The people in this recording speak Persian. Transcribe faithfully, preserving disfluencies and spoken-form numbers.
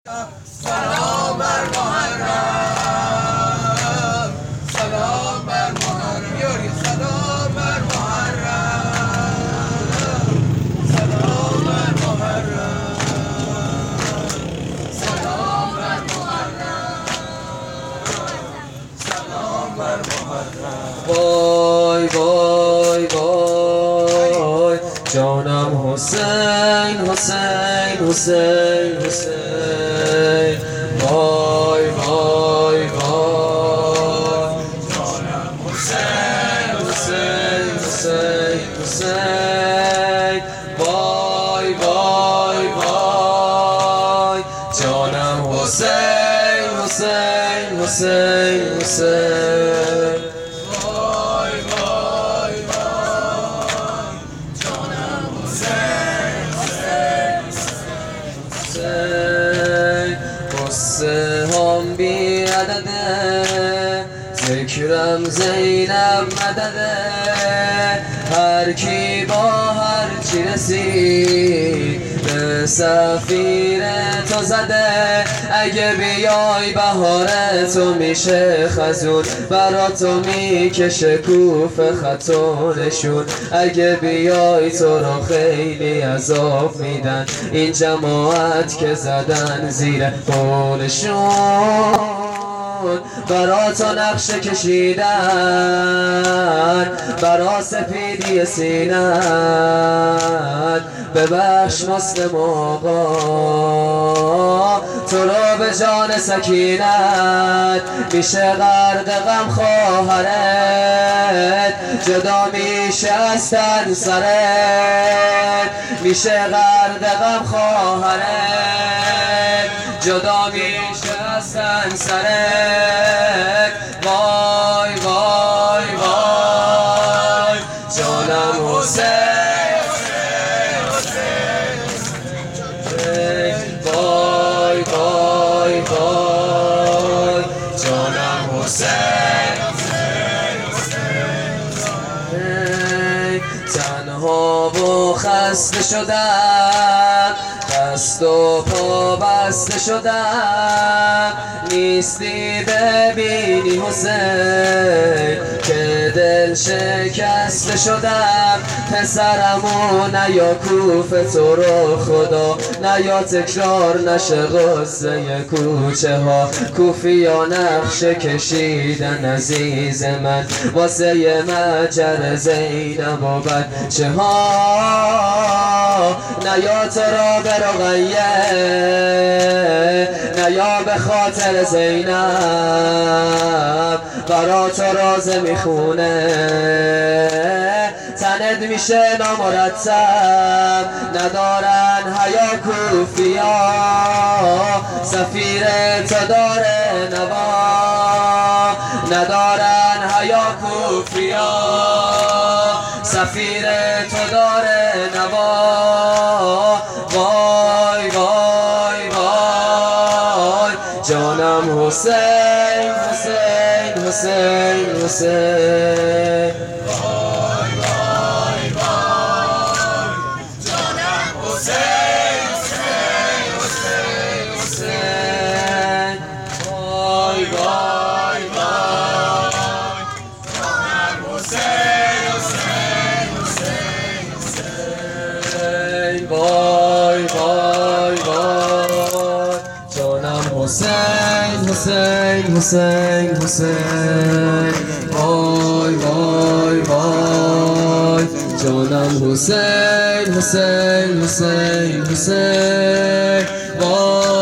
سلام بر محرم، سلام بر محرم، یاری سلام بر محرم، سلام بر محرم، سلام بر محرم، سلام بر محرم. وای وای وای جانم حسین حسین حسین حسین وای وای وای جانم حسین حسین حسین حسین وای وای وای جانم حسین حسین حسین حسین وای وای وای جانم حسین حسین حسین قصه هم بی عدده ذکرم زینب مدده هر کی با هر چی رسید به سفیر تو زده اگه بیای بهار تو میشه خزون برا تو میکشه کوف خطا نشون اگه بیای تو را خیلی عذاب میدن این جماعت که زدن زیر قولشون برا تو نقشه کشیدن برا سپیدی سینت ببخش مسلم آقا تو را به جان سکینت میشه غرق غم خواهرت جدا میشه از تن سرت میشه غرق غم خواهرت جدا میشه از تن سرت وای وای وای جانم حسین وای وای وای جانم حسین تنها و خسته شدم دست و پا بسته شدم نیستی ببینی حسین که دل شکسته شدم پسرمو نیا کوف تو رو خدا نیا تکرار نشه غصه کوچه ها کوفیا نقشه کشیدن عزیز من واسه مجر زینب و بچه ها نیا تو را به رقیه نیا به خاطر زینب برا تو رازه میخونه تنت میشه نامرتب ندارن حیا کوفیا سفیر تو داره نوا ندارن حیا کوفیا سفیر تو داره نوا وای وای وای جانم حسین حسین حسین حسین وای وای وای جانم حسین حسین حسین حسین وای وای وای جانم حسین حسین حسین حسین وای وای وای جانم حسین حسین حسین حسین وای وای وای جانم حسین حسین حسین حسین وای